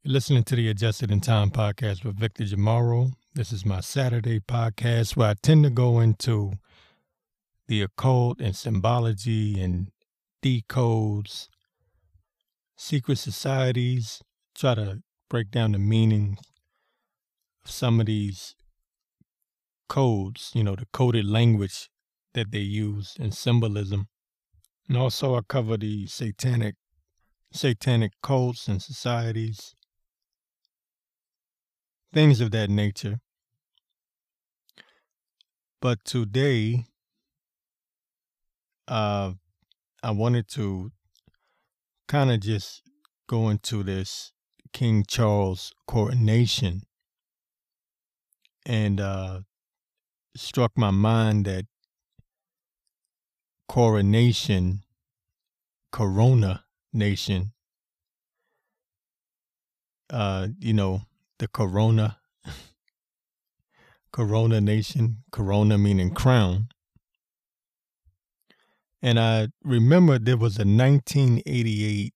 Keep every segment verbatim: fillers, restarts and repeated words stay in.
You're listening to the Adjusted in Time podcast with Victor Jamaro. This is my Saturday podcast where I tend to go into the occult and symbology and decodes, secret societies, try to break down the meaning of some of these codes, you know, the coded language that they use in symbolism. And also I cover the satanic, satanic cults and societies, things of that nature. But today, uh, I wanted to kind of just go into this King Charles coronation, and uh, struck my mind that coronation, Corona Nation, uh, you know, the Corona, Corona Nation, Corona meaning crown. And I remember there was a nineteen eighty-eight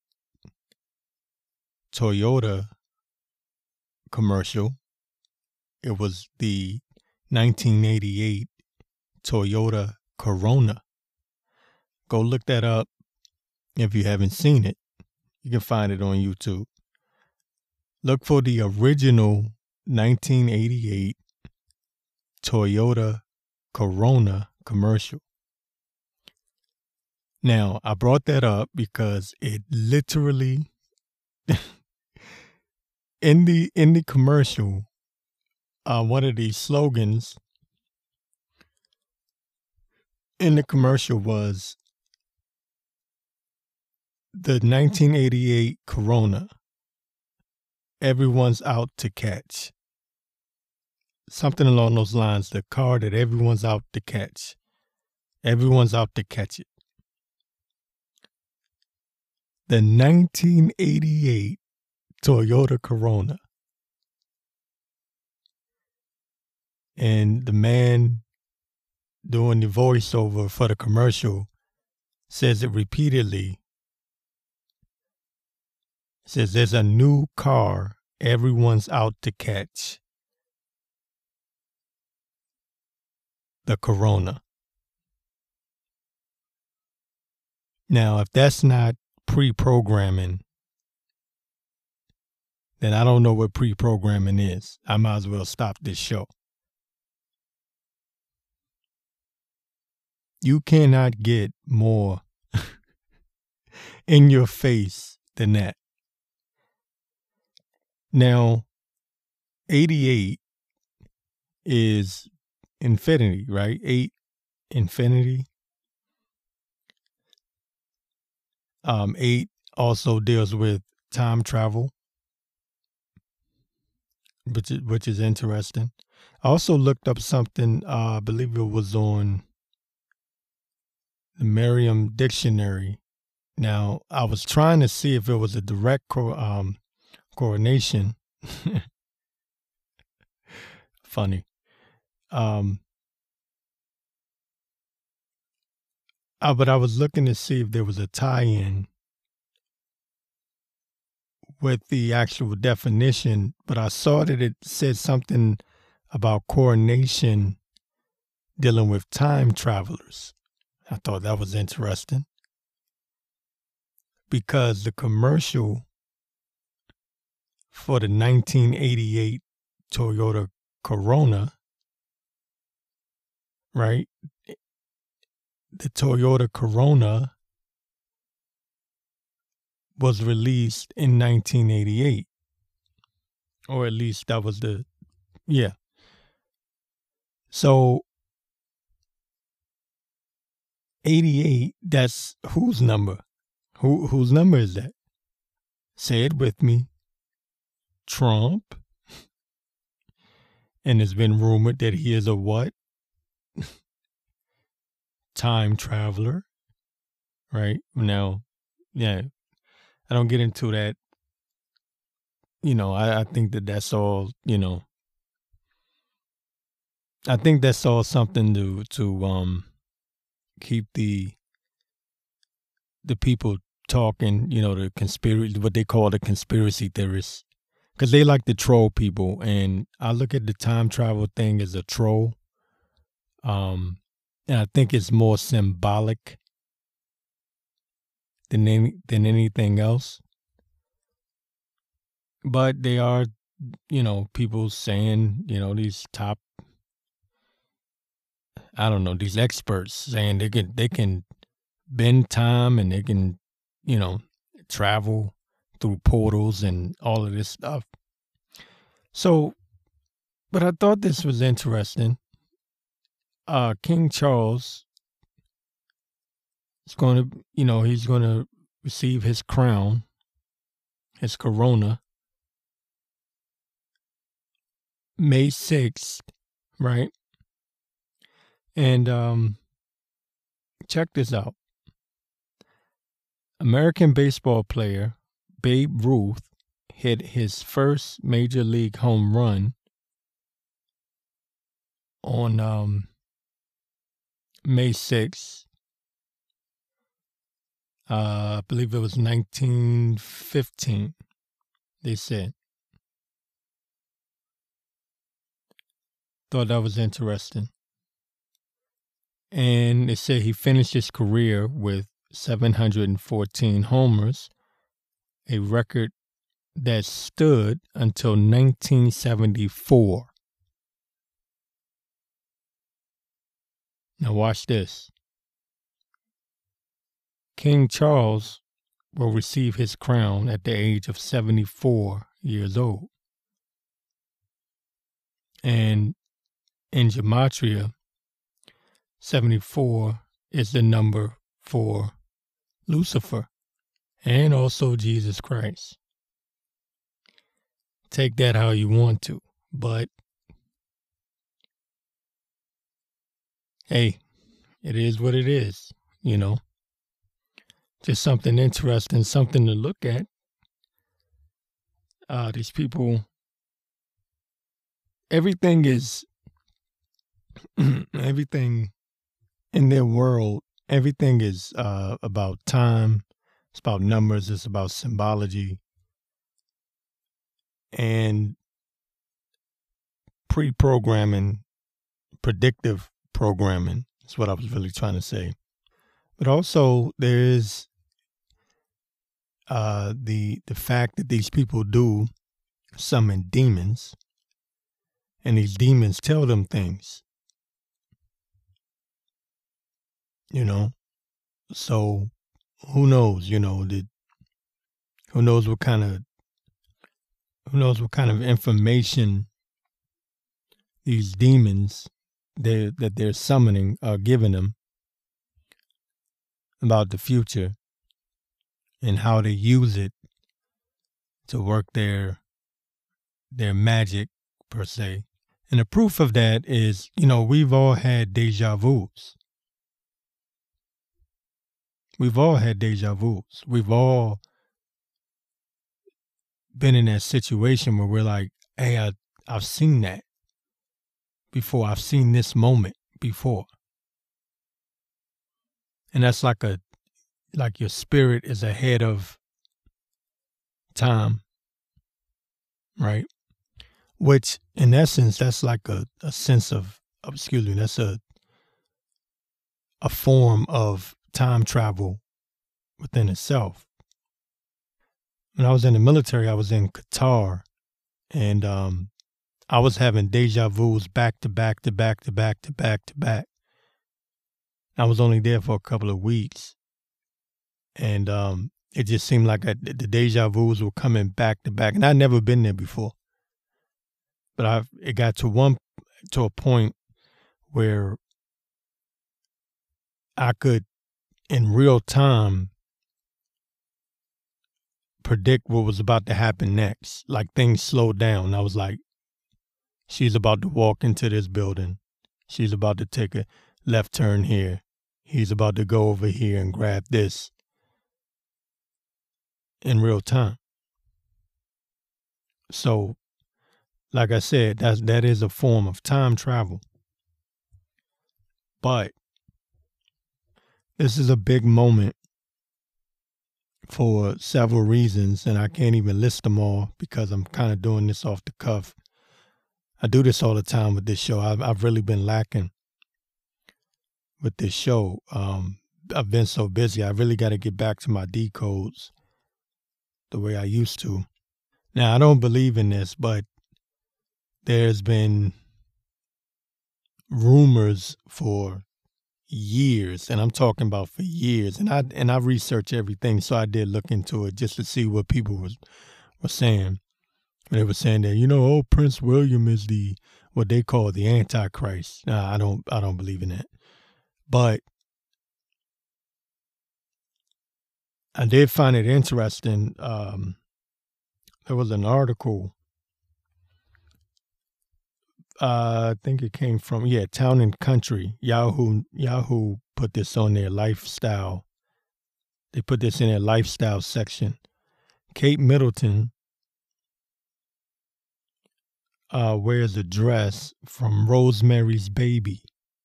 Toyota commercial. It was the nineteen eighty-eight Toyota Corona. Go look that up if you haven't seen it. You can find it on YouTube. Look for the original nineteen eighty-eight Toyota Corona commercial. Now, I brought that up because it literally, in the in the commercial, uh, one of the slogans in the commercial was the nineteen eighty-eight Corona, everyone's out to catch. Something along those lines, the car that everyone's out to catch. Everyone's out to catch it. The nineteen eighty-eight Toyota Corona. And the man doing the voiceover for the commercial says it repeatedly. Says there's a new car everyone's out to catch. The Corona. Now, if that's not pre-programming, then I don't know what pre-programming is. I might as well stop this show. You cannot get more in your face than that. Now, eighty-eight is infinity, right? Eight, infinity. Um, eight also deals with time travel, which is, which is interesting. I also looked up something, uh, I believe it was on the Merriam Dictionary. Now, I was trying to see if it was a direct co- um, coronation. Funny. Um, uh, but I was looking to see if there was a tie-in with the actual definition, but I saw that it said something about coronation dealing with time travelers. I thought that was interesting because the commercial for the nineteen eighty-eight Toyota Corona, right? The Toyota Corona was released in nineteen eighty-eight, or at least that was the, yeah. So eighty-eight, that's whose number? Who whose number is that? Say it with me. Trump. And it's been rumored that he is a what? Time traveler. Right? Now, yeah, I don't get into that. You know, I, I think that that's all, you know, I think that's all something to, to um keep the the people talking, you know, the conspiracy, what they call the conspiracy theorists, because they like to troll people, and I look at the time travel thing as a troll. Um, and I think it's more symbolic than any, than anything else. But they are, you know, people saying, you know, these top, I don't know, these experts saying they can they can bend time and they can, you know, travel through portals and all of this stuff. So, but I thought this was interesting. Uh, King Charles is going to, you know, he's going to receive his crown, his corona, May sixth, right? And um, check this out. American baseball player Babe Ruth hit his first major league home run on um, May sixth. Uh, I believe it was nineteen fifteen, they said. Thought that was interesting. And they said he finished his career with seven hundred fourteen homers, a record that stood until nineteen seventy-four. Now watch this. King Charles will receive his crown at the age of seventy-four years old. And in Gematria, seventy-four is the number for Lucifer and also Jesus Christ. Take that how you want to, but hey, it is what it is, you know. Just something interesting, something to look at. Uh, these people, everything is, everything in their world, everything is uh, about time. It's about numbers. It's about symbology and pre-programming, predictive programming. That's what I was really trying to say. But also there is uh, the the fact that these people do summon demons, and these demons tell them things. You know, so who knows? You know, did who knows what kind of who knows what kind of information these demons they that they're summoning are giving them about the future and how they use it to work their their magic per se. And the proof of that is, you know, we've all had deja vus. We've all had deja vus. We've all been in that situation where we're like, hey, I, I've seen that before. I've seen this moment before. And that's like a, like your spirit is ahead of time, right? Which in essence, that's like a, a sense of, of, excuse me, that's a, a form of time travel within itself. When I was in the military, I was in Qatar, and um, I was having deja vus back to back to back to back to back to back. I was only there for a couple of weeks, and um, it just seemed like I, the deja vus were coming back to back, and I'd never been there before. But I, it got to one to a point where I could, in real time, predict what was about to happen next. Like things slowed down. I was like, she's about to walk into this building. She's about to take a left turn here. He's about to go over here and grab this in real time. So, like I said, that's, that is a form of time travel. But this is a big moment for several reasons, and I can't even list them all because I'm kind of doing this off the cuff. I do this all the time with this show. I've, I've really been lacking with this show. Um, I've been so busy. I really got to get back to my decodes the way I used to. Now, I don't believe in this, but there's been rumors for years, and I'm talking about for years, and I and I researched everything, so I did look into it just to see what people was were saying. They were saying that, you know, oh, Prince William is the what they call the Antichrist. Nah, I don't I don't believe in that. But I did find it interesting. Um, there was an article. Uh, I think it came from, yeah, Town and Country. Yahoo Yahoo put this on their lifestyle. They put this in their lifestyle section. Kate Middleton uh, wears a dress from Rosemary's Baby.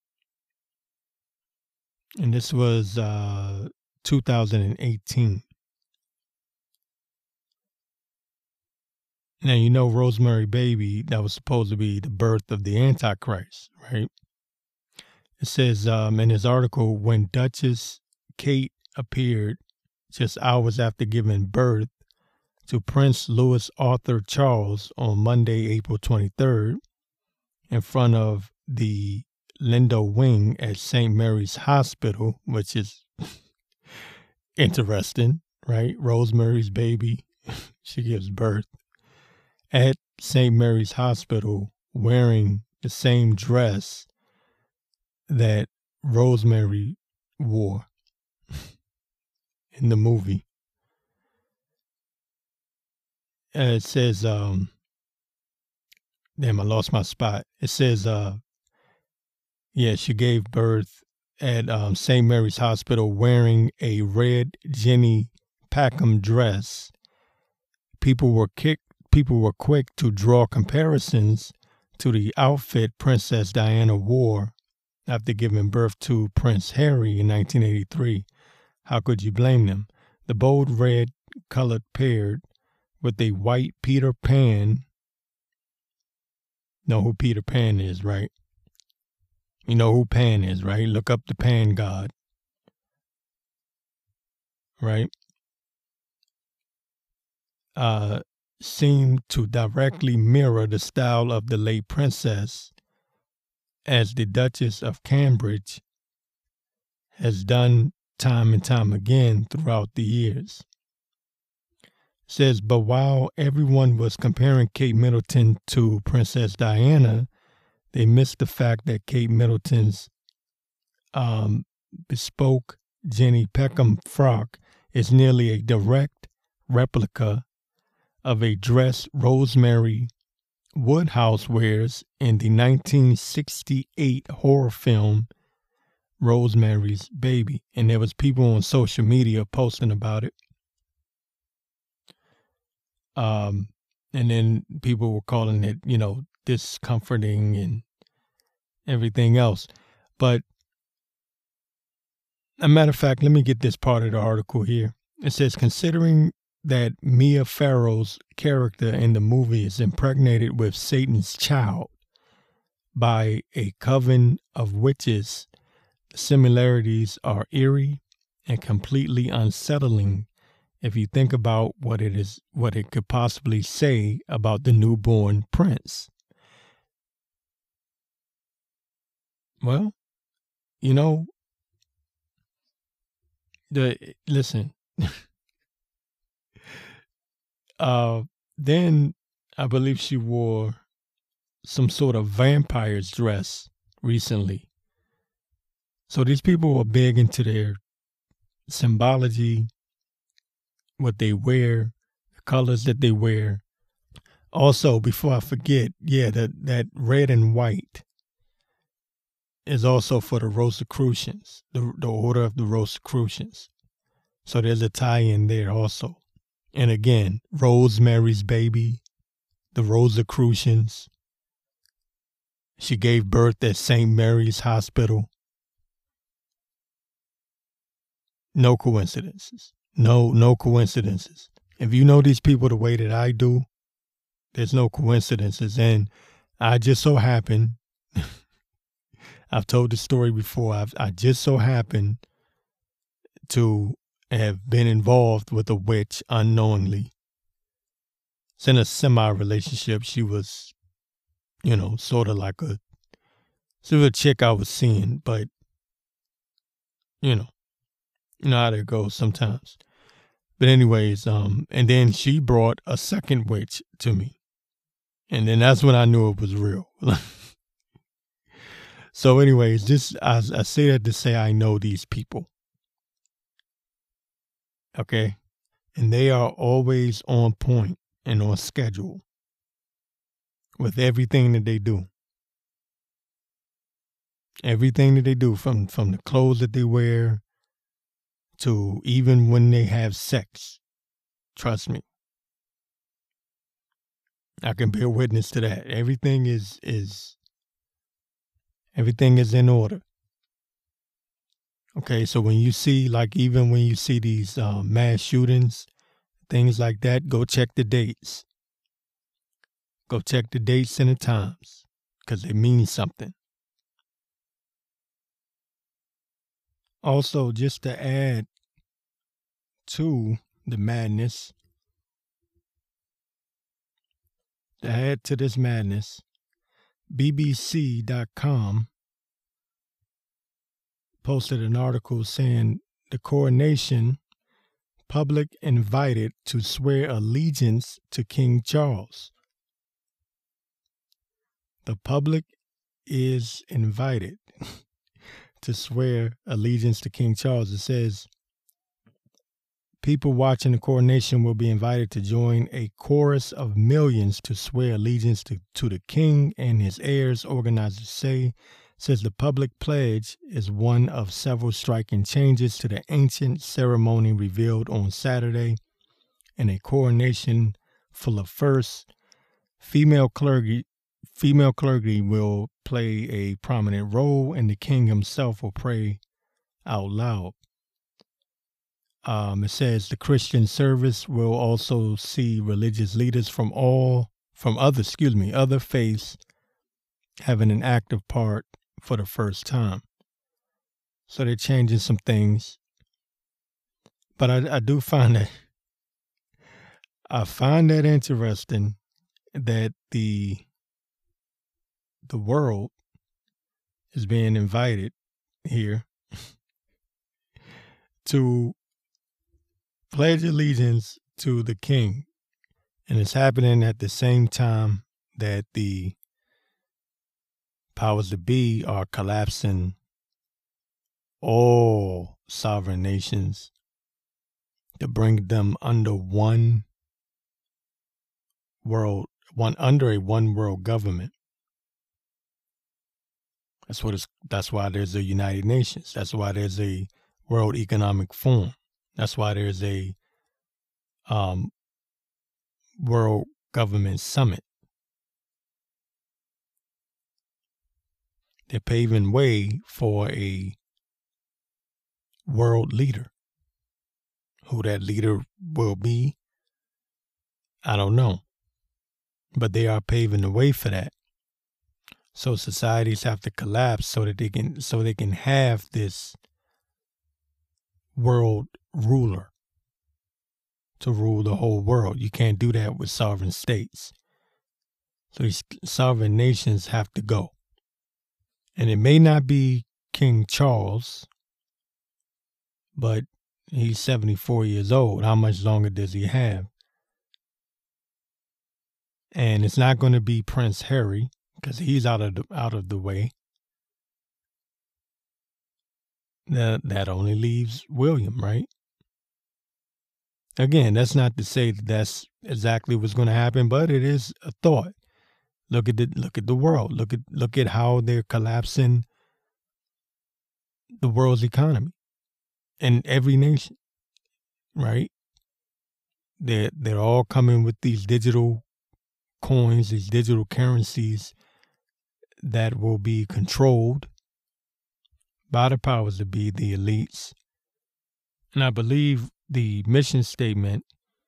And this was uh, two thousand eighteen. Now, you know, Rosemary Baby, that was supposed to be the birth of the Antichrist, right? It says um, in his article, when Duchess Kate appeared just hours after giving birth to Prince Louis Arthur Charles on Monday, April twenty-third, in front of the Lindo Wing at Saint Mary's Hospital, which is interesting, right? Rosemary's Baby, she gives birth at Saint Mary's Hospital wearing the same dress that Rosemary wore in the movie. Uh, it says, um, damn, I lost my spot. It says, uh, yeah, she gave birth at um, Saint Mary's Hospital wearing a red Jenny Packham dress. People were kicked. People were quick to draw comparisons to the outfit Princess Diana wore after giving birth to Prince Harry in nineteen eighty-three. How could you blame them? The bold red colored paired with a white Peter Pan. Know who Peter Pan is, right? You know who Pan is, right? Look up the Pan God. Right? Uh, seemed to directly mirror the style of the late princess, as the Duchess of Cambridge has done time and time again throughout the years. It says, but while everyone was comparing Kate Middleton to Princess Diana, they missed the fact that Kate Middleton's um, bespoke Jenny Peckham frock is nearly a direct replica of a dress Rosemary Woodhouse wears in the nineteen sixty-eight horror film Rosemary's Baby. And there was people on social media posting about it. Um, and then people were calling it, you know, discomforting and everything else. But a matter of fact, let me get this part of the article here. It says, considering that Mia Farrow's character in the movie is impregnated with Satan's child by a coven of witches, the similarities are eerie and completely unsettling if you think about what it is, what it could possibly say about the newborn prince. Well, you know, the listen. uh, then I believe she wore some sort of vampire's dress recently. So these people are big into their symbology, what they wear, the colors that they wear. Also, before I forget, yeah, that, that red and white is also for the Rosicrucians, the, the Order of the Rosicrucians. So there's a tie-in there also. And again, Rosemary's Baby, the Rosicrucians. She gave birth at Saint Mary's Hospital. No coincidences. No, no coincidences. If you know these people the way that I do, there's no coincidences. And I just so happen, I've told the story before, I've, I just so happen to have been involved with a witch unknowingly. It's in a semi-relationship. She was, you know, sort of like a, sort of a chick I was seeing, but, you know, you know how that goes sometimes. But anyways, um, and then she brought a second witch to me. And then that's when I knew it was real. So anyways, this I, I say that to say I know these people. Okay? And they are always on point and on schedule with everything that they do. Everything that they do, from, from the clothes that they wear to even when they have sex. Trust me. I can bear witness to that. Everything is is everything is in order. Okay, so when you see, like, even when you see these uh, mass shootings, things like that, go check the dates. Go check the dates and the times, because they mean something. Also, just to add to the madness, to add to this madness, B B C dot com posted an article saying the coronation, public invited to swear allegiance to King Charles. The public is invited to swear allegiance to King Charles. It says, people watching the coronation will be invited to join a chorus of millions to swear allegiance to, to the king and his heirs, organizers say. Says the public pledge is one of several striking changes to the ancient ceremony revealed on Saturday. In a coronation full of firsts, female clergy, female clergy will play a prominent role, and the king himself will pray out loud. Um, it says the Christian service will also see religious leaders from all, from other, excuse me, other faiths having an active part for the first time. So they're changing some things. But I, I do find that, I find that interesting that the, the world is being invited here to pledge allegiance to the king. And it's happening at the same time that the powers that be are collapsing all sovereign nations to bring them under one world, one under a one world government. That's what it's, that's why there's a United Nations. That's why there's a World Economic Forum. That's why there's a um, World Government Summit. They're paving way for a world leader. Who that leader will be, I don't know. But they are paving the way for that. So societies have to collapse so that they can so they can have this world ruler to rule the whole world. You can't do that with sovereign states. So these sovereign nations have to go. And it may not be King Charles, but he's seventy-four years old. How much longer does he have? And it's not going to be Prince Harry, because he's out of the, out of the way. That, that only leaves William, right? Again, that's not to say that that's exactly what's going to happen, but it is a thought. Look at the look at the world. Look at look at how they're collapsing the world's economy in every nation, right? They're they're all coming with these digital coins, these digital currencies that will be controlled by the powers that be, the elites. And I believe the mission statement,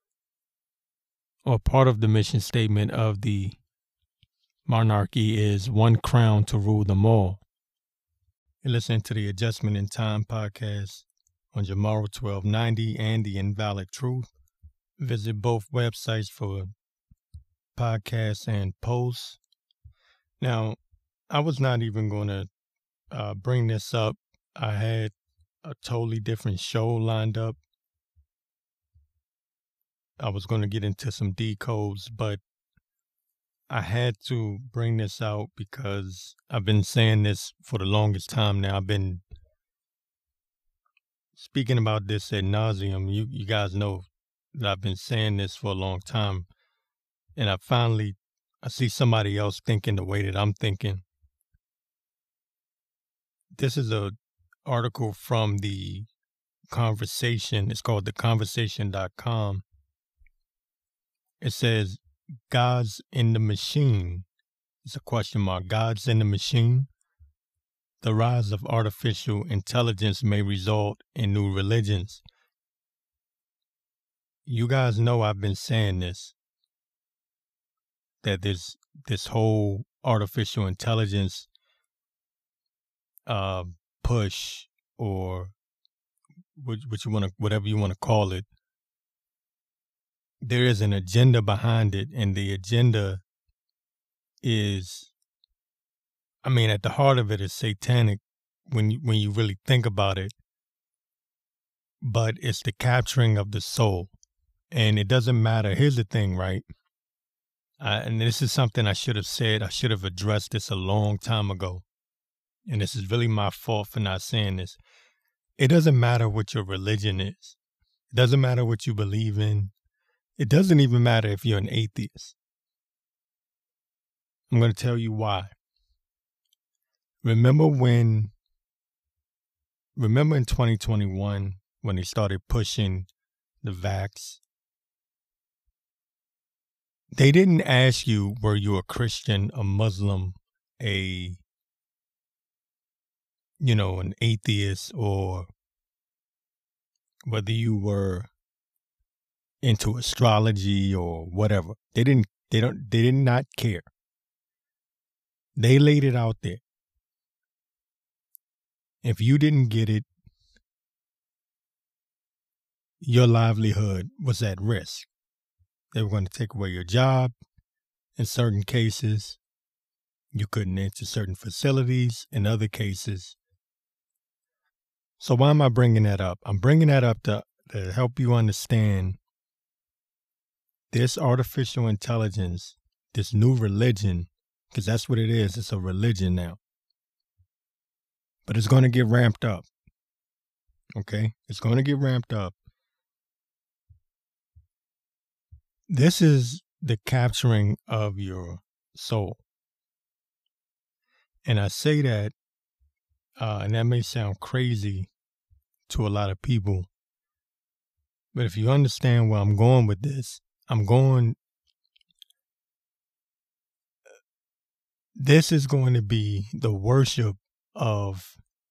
or part of the mission statement of the monarchy, is one crown to rule them all. You're listening to the Adjustment in Time podcast on Jamaro twelve ninety and The Invalid Truth. Visit both websites for podcasts and posts. Now, I was not even going to uh, bring this up. I had a totally different show lined up. I was going to get into some decodes, but I had to bring this out because I've been saying this for the longest time now. I've been speaking about this ad nauseum. You, you guys know that I've been saying this for a long time. And I finally, I see somebody else thinking the way that I'm thinking. This is a article from the Conversation. It's called the conversation dot com. It says, God's in the machine. It's a question mark. God's in the machine. The rise of artificial intelligence may result in new religions. You guys know I've been saying this, that this this whole artificial intelligence uh, push, or what, what you want to, whatever you want to call it, there is an agenda behind it, and the agenda is, I mean, at the heart of it is satanic when you, when you really think about it, but it's the capturing of the soul. And it doesn't matter. Here's the thing, right? Uh, and this is something I should have said. I should have addressed this a long time ago. And this is really my fault for not saying this. It doesn't matter what your religion is. It doesn't matter what you believe in. It doesn't even matter if you're an atheist. I'm going to tell you why. Remember when, remember in twenty twenty-one when they started pushing the vax? They didn't ask you, were you a Christian, a Muslim, a, you know, an atheist, or whether you were into astrology or whatever. They didn't, they don't, they did not care. They laid it out there. If you didn't get it, your livelihood was at risk. They were going to take away your job. In certain cases, you couldn't enter certain facilities. In other cases. So why am I bringing that up? I'm bringing that up to, to help you understand this artificial intelligence, this new religion, because that's what it is. It's a religion now. But it's going to get ramped up. Okay? It's going to get ramped up. This is the capturing of your soul. And I say that, uh, and that may sound crazy to a lot of people, but if you understand where I'm going with this, I'm going, this is going to be the worship of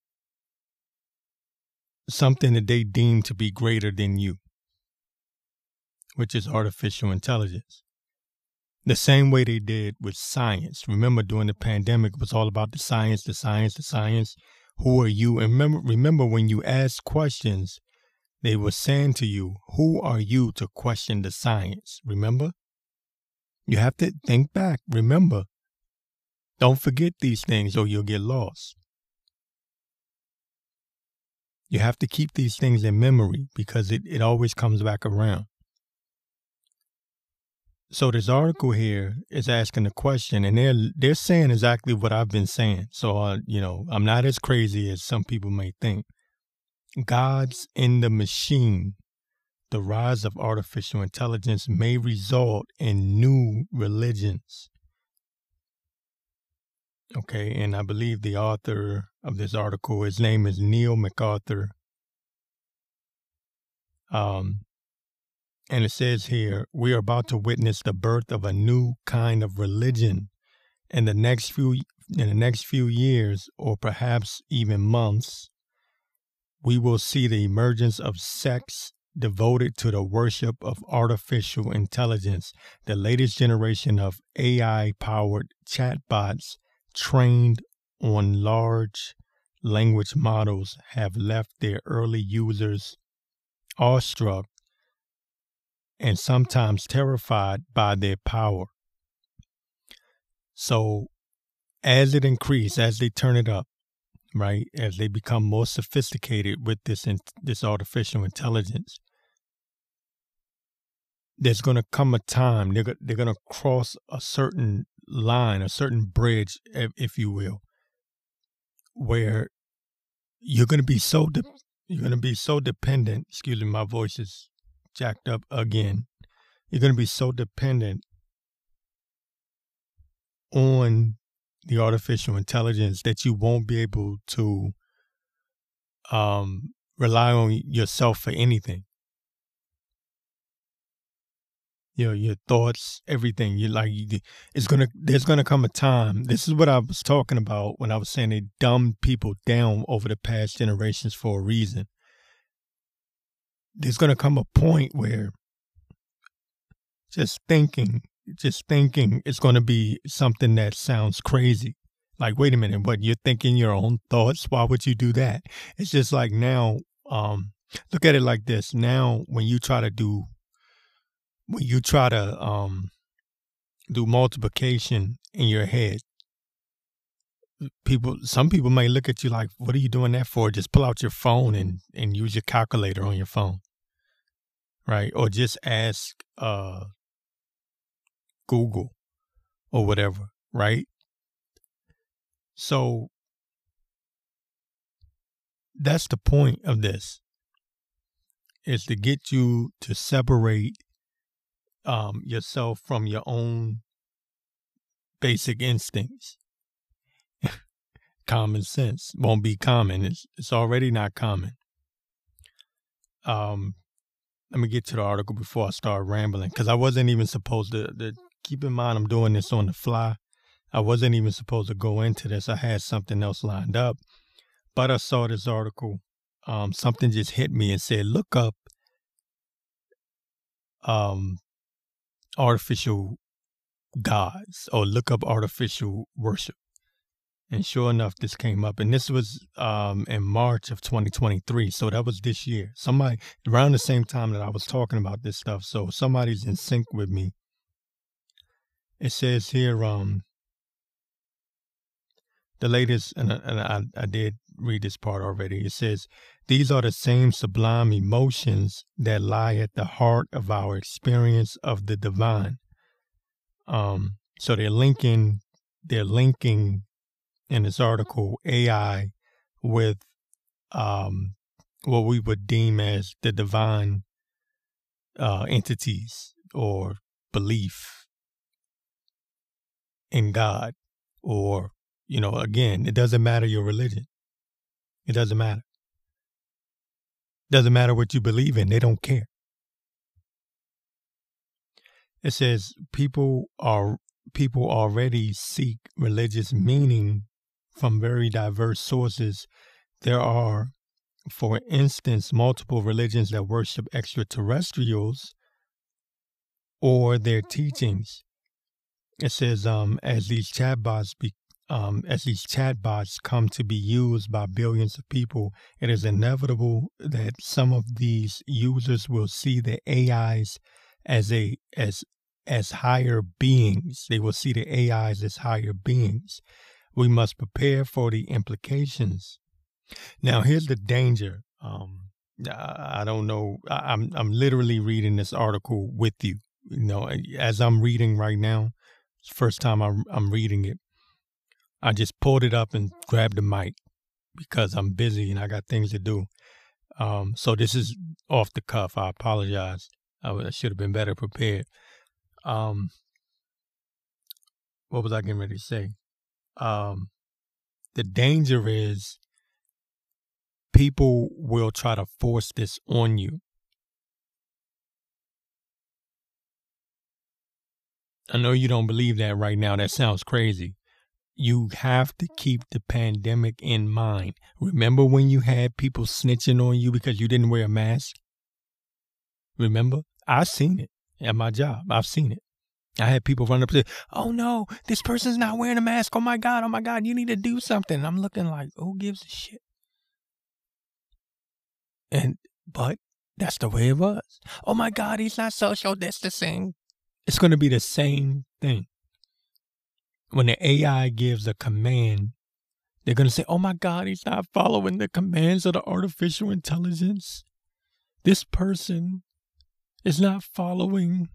something that they deem to be greater than you, which is artificial intelligence. The same way they did with science. Remember, during the pandemic, it was all about the science, the science, the science. Who are you? And remember, remember when you asked questions, they were saying to you, who are you to question the science? Remember? You have to think back. Remember. Don't forget these things or you'll get lost. You have to keep these things in memory because it, it always comes back around. So this article here is asking the question, and they're they're saying exactly what I've been saying. So, uh, you know, I'm not as crazy as some people may think. God's in the machine. The rise of artificial intelligence may result in new religions. Okay, and I believe the author of this article, his name is Neil MacArthur. Um. And it says here, we are about to witness the birth of a new kind of religion. In the next few in the next few years, or perhaps even months, we will see the emergence of sects devoted to the worship of artificial intelligence. The latest generation of A I-powered chatbots trained on large language models have left their early users awestruck and sometimes terrified by their power. So as it increases, as they turn it up, right, as they become more sophisticated with this in, this artificial intelligence, there's going to come a time they're, they're going to cross a certain line, a certain bridge, if, if you will, where you're going to be so de- you're going to be so dependent. Excuse me, my voice is jacked up again. You're going to be so dependent on the artificial intelligence that you won't be able to um, rely on yourself for anything. You know, your thoughts, everything. You like, it's gonna. There's gonna come a time. This is what I was talking about when I was saying they dumbed people down over the past generations for a reason. There's gonna come a point where just thinking, just thinking, is gonna be something that sounds crazy. Like, wait a minute, what, you're thinking your own thoughts? Why would you do that? It's just like now. Um, look at it like this. Now, when you try to do When you try to um, do multiplication in your head, people, some people may look at you like, what are you doing that for? Just pull out your phone and, and use your calculator on your phone, right? Or just ask uh, Google or whatever, right? So that's the point of this, is to get you to separate Um, yourself from your own basic instincts. Common sense won't be common. It's, it's already not common. Um, let me get to the article before I start rambling, because I wasn't even supposed to, to keep in mind I'm doing this on the fly. I wasn't even supposed to go into this. I had something else lined up, but I saw this article. Um, something just hit me and said, look up um, artificial gods, or look up artificial worship. And sure enough, this came up, and this was um in March of twenty twenty-three, so that was this year. Somebody around the same time that I was talking about this stuff, so somebody's in sync with me. It says here, um the latest, and, I, and I, I did read this part already. It says, these are the same sublime emotions that lie at the heart of our experience of the divine. Um, so they're linking, they're linking in this article A I with um, what we would deem as the divine uh, entities or belief in God, or, you know, again, it doesn't matter your religion. It doesn't matter. Doesn't matter what you believe in. They don't care. It says people are people already seek religious meaning from very diverse sources. There are, for instance, multiple religions that worship extraterrestrials or their teachings. It says um, as these chatbots be, um, as these chatbots come to be used by billions of people, it is inevitable that some of these users will see the A Is as a as as higher beings. They will see the A Is as higher beings. We must prepare for the implications. Now, here's the danger. Um, I, I don't know. I, I'm I'm literally reading this article with you. You know, as I'm reading right now. It's the first time I'm I'm reading it. I just pulled it up and grabbed the mic because I'm busy and I got things to do. Um, so this is off the cuff. I apologize. I, I should have been better prepared. Um, what was I getting ready to say? Um, the danger is people will try to force this on you. I know you don't believe that right now. That sounds crazy. You have to keep the pandemic in mind. Remember when you had people snitching on you because you didn't wear a mask? Remember? I've seen it at my job. I've seen it. I had people run up and say, oh no, this person's not wearing a mask. Oh my God, oh my God, you need to do something. And I'm looking like, who gives a shit? And, but that's the way it was. Oh my God, he's not social distancing. It's going to be the same thing. When the A I gives a command, they're going to say, oh my God, he's not following the commands of the artificial intelligence. This person is not following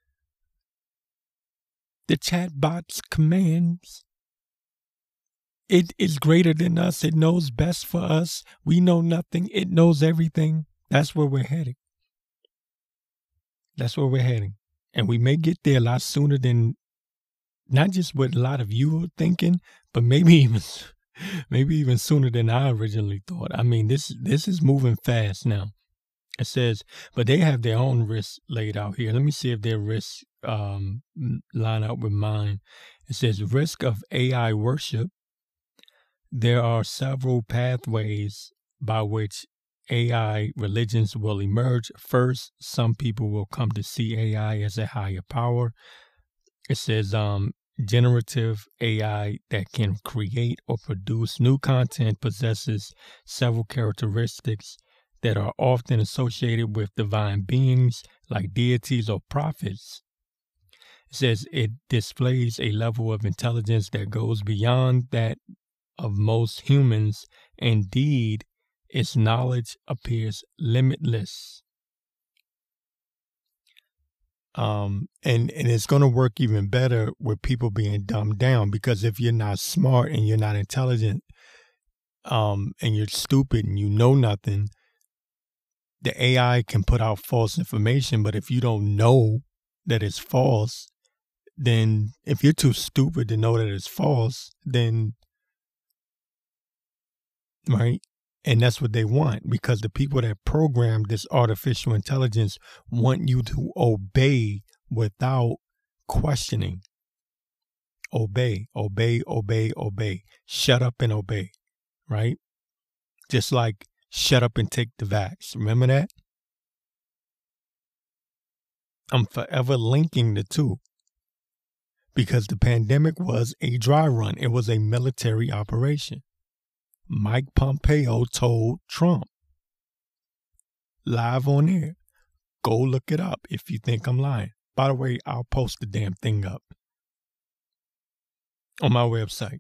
the chatbot's commands. It is greater than us. It knows best for us. We know nothing. It knows everything. That's where we're heading. That's where we're heading. And we may get there a lot sooner than not just what a lot of you are thinking, but maybe even maybe even sooner than I originally thought. I mean, this this is moving fast now. It says, but they have their own risks laid out here. Let me see if their risks um, line up with mine. It says risk of A I worship. There are several pathways by which A I religions will emerge. First, some people will come to see A I as a higher power. It says um, generative A I that can create or produce new content possesses several characteristics that are often associated with divine beings like deities or prophets. It says it displays a level of intelligence that goes beyond that of most humans. Indeed, its knowledge appears limitless. Um, and, and it's going to work even better with people being dumbed down, because if you're not smart and you're not intelligent, um, and you're stupid and you know nothing, the A I can put out false information. But if you don't know that it's false, then if you're too stupid to know that it's false, then, right? And that's what they want, because the people that program this artificial intelligence want you to obey without questioning. Obey, obey, obey, obey. Shut up and obey, right? Just like shut up and take the vax. Remember that? I'm forever linking the two, because the pandemic was a dry run. It was a military operation. Mike Pompeo told Trump live on air. Go look it up if you think I'm lying. By the way, I'll post the damn thing up on my website.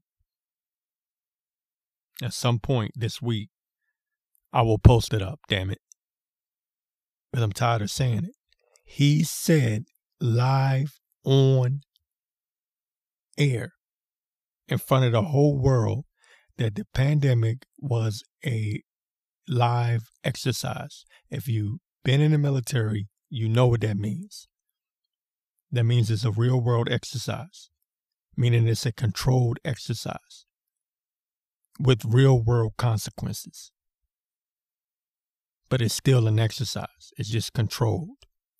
At some point this week, I will post it up, damn it. But I'm tired of saying it. He said live on air in front of the whole world that the pandemic was a live exercise. If you've been in the military, you know what that means. That means it's a real world exercise, meaning it's a controlled exercise with real world consequences. But it's still an exercise. It's just controlled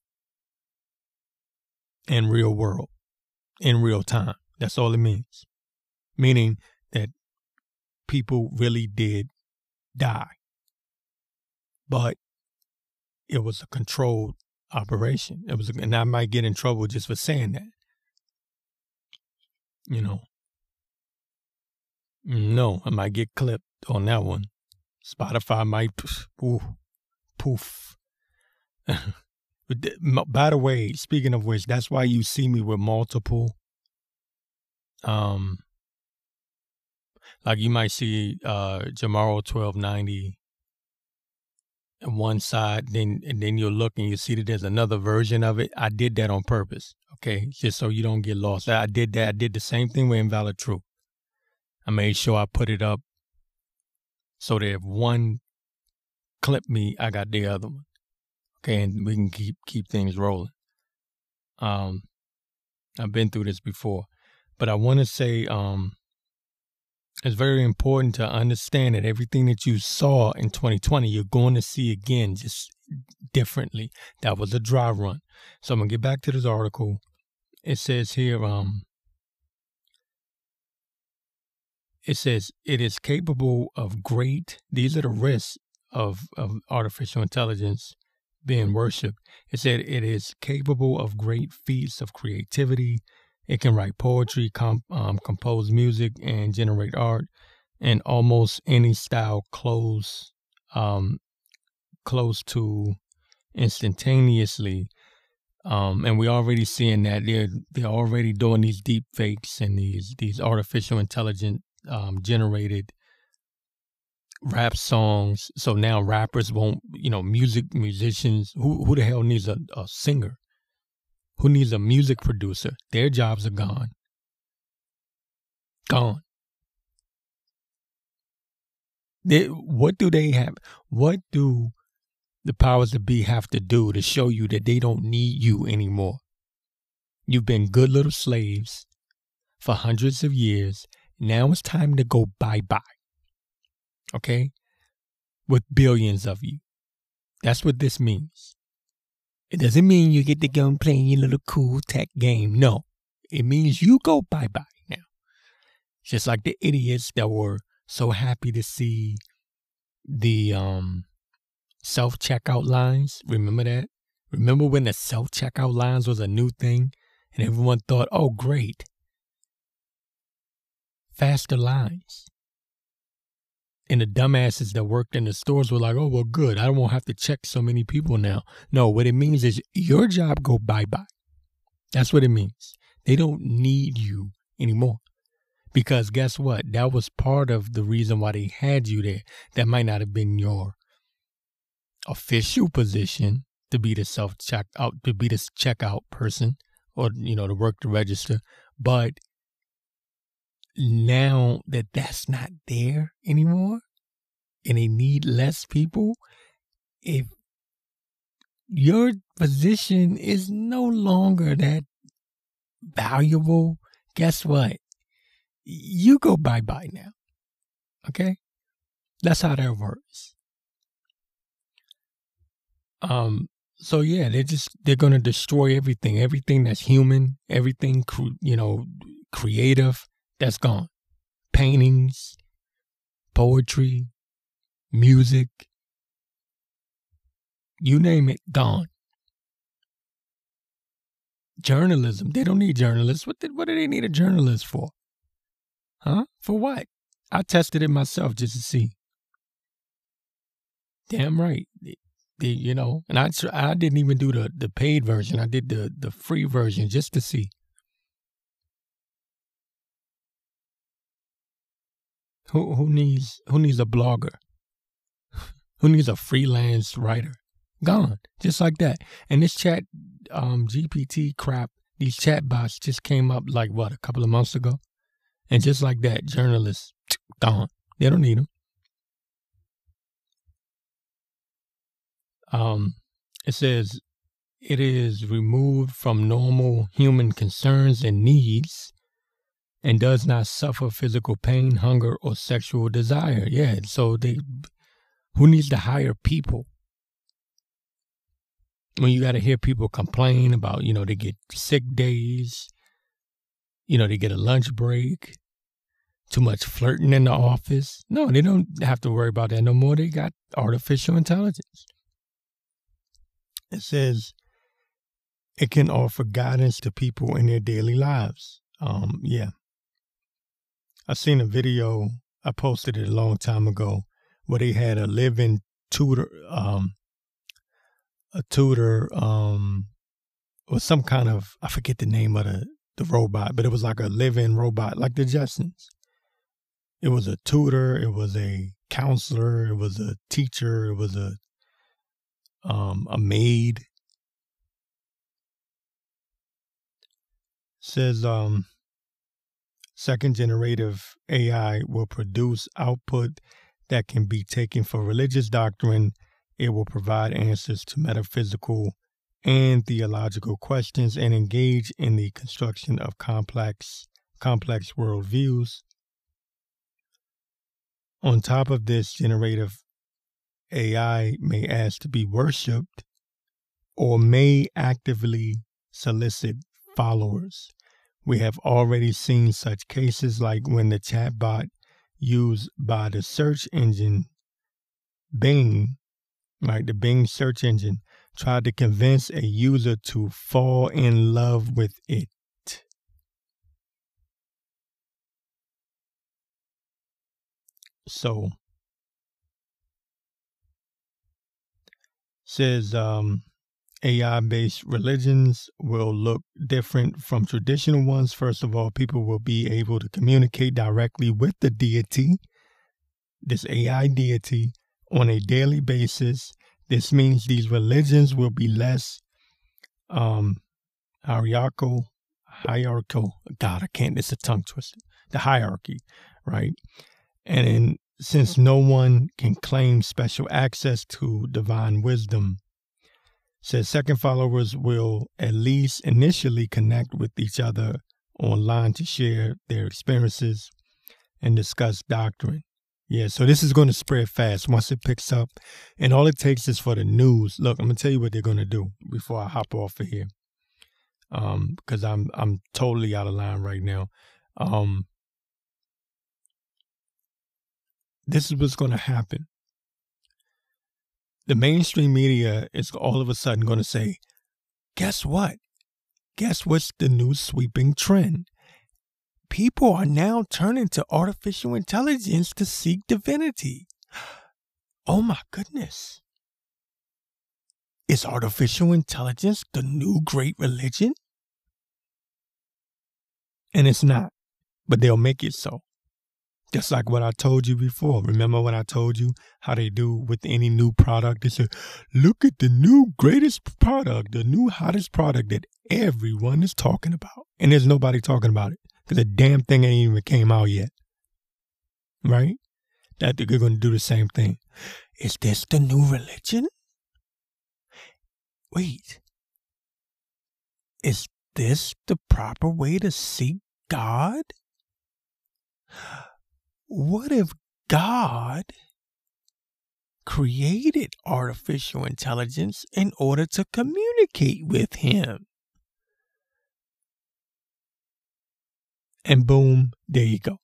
in real world, in real time. That's all it means. Meaning that people really did die, but it was a controlled operation. It was, a, and I might get in trouble just for saying that. You know, no, I might get clipped on that one. Spotify might, ooh, poof. By the way, speaking of which, that's why you see me with multiple. Um. Like you might see uh, Jamaro twelve ninety on one side, then and then you'll look and you see that there's another version of it. I did that on purpose, okay? Just so you don't get lost. I did that. I did the same thing with Invalid Truth. I made sure I put it up so that if one clipped me, I got the other one, okay? And we can keep keep things rolling. Um, I've been through this before, but I want to say um. It's very important to understand that everything that you saw in twenty twenty, you're going to see again, just differently. That was a dry run. So I'm going to get back to this article. It says here, um, it says it is capable of great, these are the risks of, of artificial intelligence. being worshipped. It said it is capable of great feats of creativity. It can write poetry, comp, um, compose music, and generate art in almost any style close, um, close to instantaneously. Um, and we're already seeing that they're they're already doing these deep fakes and these these artificial intelligent um, generated rap songs. So now rappers won't, you know, music musicians. Who who the hell needs a, a singer? Who needs a music producer? Their jobs are gone. Gone. They, what do they have? What do the powers that be have to do to show you that they don't need you anymore? You've been good little slaves for hundreds of years. Now it's time to go bye-bye. Okay? With billions of you. That's what this means. It doesn't mean you get to go and play your little cool tech game. No. It means you go bye-bye now. Just like the idiots that were so happy to see the um, self-checkout lines. Remember that? Remember when the self-checkout lines was a new thing? And everyone thought, oh, great. Faster lines. And the dumbasses that worked in the stores were like, oh, well, good. I won't have to check so many people now. No, what it means is your job go bye-bye. That's what it means. They don't need you anymore. Because guess what? That was part of the reason why they had you there. That might not have been your official position to be the self-checkout, to be the checkout person or, you know, to work the register. But now that that's not there anymore and they need less people, if your position is no longer that valuable, guess what? You go bye-bye now. Okay? That's how that works. Um, so yeah, they're just, they're going to destroy everything, everything that's human, everything, you know, creative, that's gone. Paintings, poetry, music, you name it, gone. Journalism, they don't need journalists. What, did, what do they need a journalist for? Huh? For what? I tested it myself just to see. Damn right. The, the, you know, and I I didn't even do the, the paid version. I did the, the free version just to see. Who who needs who needs a blogger? Who needs a freelance writer? Gone. Just like that. And this chat um G P T crap, these chat bots just came up like what, a couple of months ago? And just like that, journalists, gone. They don't need them. Um, it says, it is removed from normal human concerns and needs and does not suffer physical pain, hunger, or sexual desire. Yeah, so they, who needs to hire people? When you got to hear people complain about, you know, they get sick days, you know, they get a lunch break, too much flirting in the office. No, they don't have to worry about that no more. They got artificial intelligence. It says it can offer guidance to people in their daily lives. Um, yeah. I seen a video, I posted it a long time ago, where they had a live-in tutor, um, a tutor, um, or some kind of, I forget the name of the, the robot, but it was like a live-in robot, like the Jetsons. It was a tutor, it was a counselor, it was a teacher, it was a um, a maid. It says um, second generative A I will produce output that can be taken for religious doctrine. It will provide answers to metaphysical and theological questions and engage in the construction of complex, complex worldviews. On top of this, generative A I may ask to be worshipped or may actively solicit followers. We have already seen such cases like when the chatbot used by the search engine Bing, right, the Bing search engine, tried to convince a user to fall in love with it. So, says um, A I-based religions will look different from traditional ones. First of all, people will be able to communicate directly with the deity, this A I deity, on a daily basis. This means these religions will be less um, hierarchical, hierarchical. God, I can't, it's a tongue twister. The hierarchy, right? And in, since no one can claim special access to divine wisdom, says second followers will at least initially connect with each other online to share their experiences and discuss doctrine. Yeah, so this is going to spread fast once it picks up. And all it takes is for the news. Look, I'm going to tell you what they're going to do before I hop off of here. Um, because I'm I'm totally out of line right now. Um, this is what's going to happen. The mainstream media is all of a sudden going to say, guess what? Guess what's the new sweeping trend? People are now turning to artificial intelligence to seek divinity. Oh my goodness. Is artificial intelligence the new great religion? And it's not, but they'll make it so. Just like what I told you before. Remember when I told you how they do with any new product? They say, look at the new greatest product, the new hottest product that everyone is talking about. And there's nobody talking about it because the damn thing ain't even came out yet. Right? That they're going to do the same thing. Is this the new religion? Wait. Is this the proper way to seek God? What if God created artificial intelligence in order to communicate with him? And boom, there you go.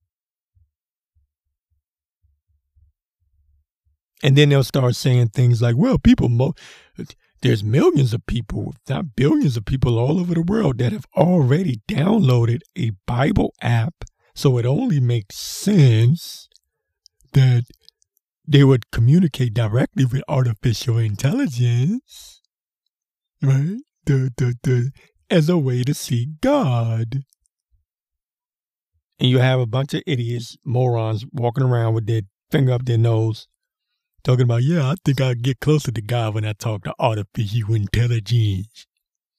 And then they'll start saying things like, well, people, mo- there's millions of people, if not billions of people all over the world that have already downloaded a Bible app. So it only makes sense that they would communicate directly with artificial intelligence, right? The, the, the, as a way to seek God. And you have a bunch of idiots, morons, walking around with their finger up their nose, talking about, yeah, I think I'll get closer to God when I talk to artificial intelligence.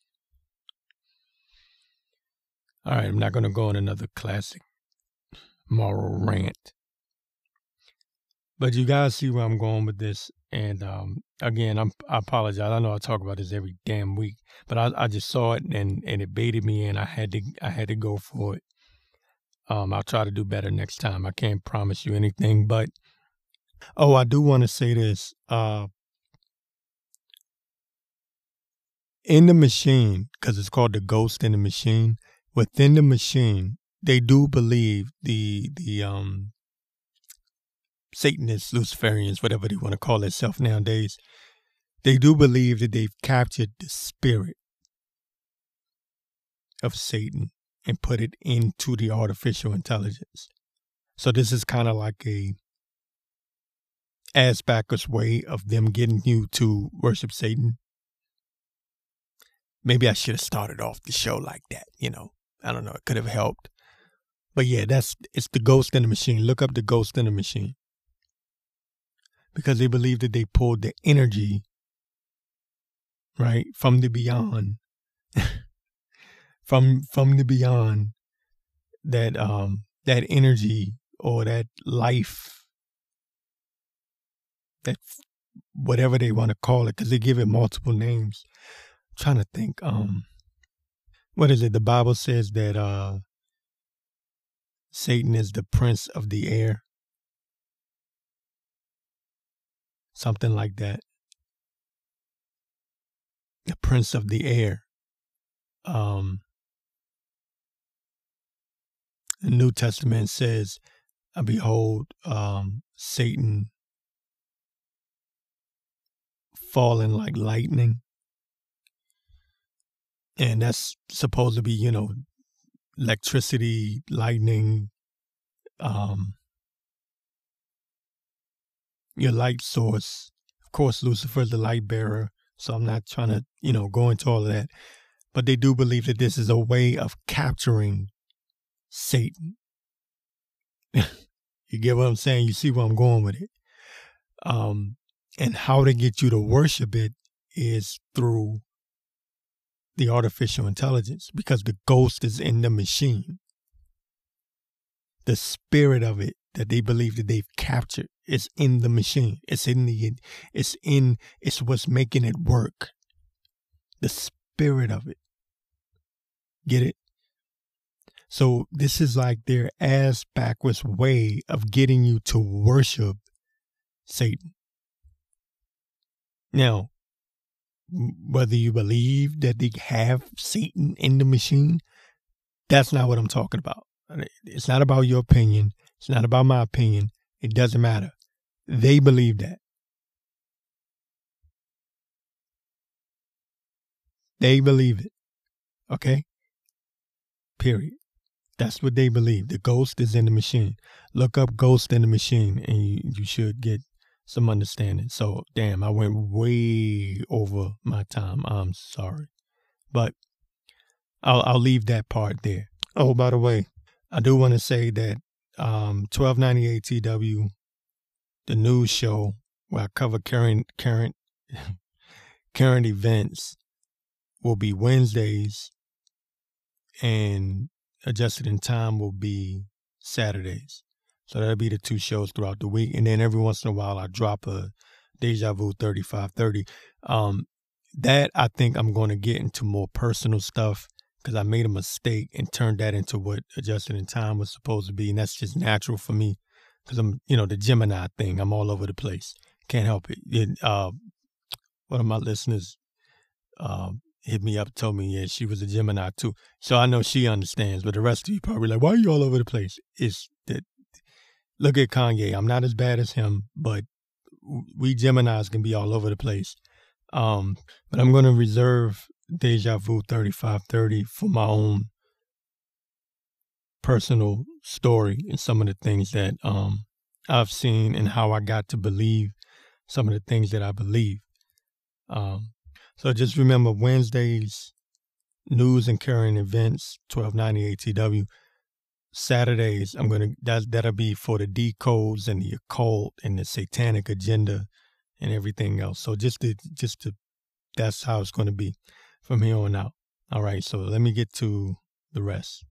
All right, I'm not going to go on another classic moral rant. But you guys see where I'm going with this. And um, again, I'm, I apologize. I know I talk about this every damn week, but I, I just saw it and, and it baited me and I had to I had to go for it. Um, I'll try to do better next time. I can't promise you anything, but oh, I do want to say this. Uh, in the machine, because it's called the Ghost in the Machine, within the machine, they do believe the the um Satanists, Luciferians, whatever they want to call themselves nowadays, they do believe that they've captured the spirit of Satan and put it into the artificial intelligence. So this is kind of like a ass backwards way of them getting you to worship Satan. Maybe I should have started off the show like that, you know. I don't know, it could have helped. But yeah, that's it's the Ghost in the Machine. Look up the Ghost in the Machine. Because they believe that they pulled the energy, right, from the beyond. from from the beyond, that um that energy or that life, that whatever they want to call it, because they give it multiple names. I'm trying to think, um, what is it? The Bible says that uh, Satan is the prince of the air. Something like that. The prince of the air. Um, the New Testament says, behold, um, Satan falling like lightning. And that's supposed to be, you know, electricity, lightning, um, your light source. Of course, Lucifer's the light bearer. So I'm not trying to, you know, go into all of that. But they do believe that this is a way of capturing Satan. You get what I'm saying? You see where I'm going with it. Um, and how to get you to worship it is through the artificial intelligence, because the ghost is in the machine. The spirit of it that they believe that they've captured is in the machine. It's in the, it's in, it's what's making it work. The spirit of it. Get it? So this is like their ass backwards way of getting you to worship Satan. Now, whether you believe that they have Satan in the machine, that's not what I'm talking about. It's not about your opinion. It's not about my opinion. It doesn't matter. They believe that. They believe it. Okay? Period. That's what they believe. The ghost is in the machine. Look up ghost in the machine and you, you should get some understanding. So, damn, I went way over my time. I'm sorry. But I'll, I'll leave that part there. Oh, by the way, I do want to say that um, twelve ninety-eight T W, the news show where I cover current, current, current events, will be Wednesdays, and Adjusted in Time will be Saturdays. So that'll be the two shows throughout the week. And then every once in a while, I drop a Deja Vu thirty-five thirty. Um, that I think I'm going to get into more personal stuff, because I made a mistake and turned that into what Adjusted in Time was supposed to be. And that's just natural for me, because I'm, you know, the Gemini thing. I'm all over the place. Can't help it. it uh, one of my listeners uh, hit me up, told me, yeah, she was a Gemini too. So I know she understands, but the rest of you probably like, why are you all over the place? It's that, look at Kanye. I'm not as bad as him, but we Geminis can be all over the place. Um, but I'm going to reserve Deja Vu thirty-five thirty for my own personal story and some of the things that um, I've seen and how I got to believe some of the things that I believe. Um, so just remember, Wednesdays, news and current events, twelve ninety-eight T W. Saturdays, I'm gonna that that'll be for the decodes and the occult and the satanic agenda and everything else. So just to just to that's how it's going to be from here on out. All right. So let me get to the rest.